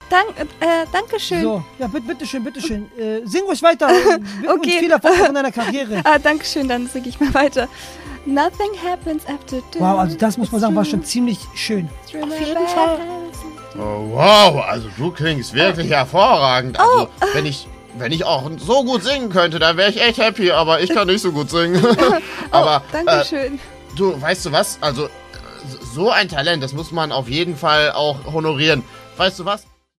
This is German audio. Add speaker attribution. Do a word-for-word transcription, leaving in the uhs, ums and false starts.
Speaker 1: Dank, äh, danke schön.
Speaker 2: So, ja, bitte, bitte schön, bitte schön. Äh, sing ruhig weiter. Okay. Und viel Erfolg in deiner Karriere.
Speaker 1: Ah, danke schön, dann singe ich mal weiter. Nothing happens after death.
Speaker 2: Wow, also das muss man sagen, war schon ziemlich schön.
Speaker 1: Auf jeden Fall.
Speaker 3: Oh, wow, also du klingst wirklich hervorragend. Also,
Speaker 1: Oh.
Speaker 3: wenn ich... Wenn ich auch so gut singen könnte, dann wäre ich echt happy, aber ich kann nicht so gut singen. aber
Speaker 1: oh, danke schön.
Speaker 3: Äh, du, weißt du was? Also, so ein Talent, das muss man auf jeden Fall auch honorieren. Weißt du was?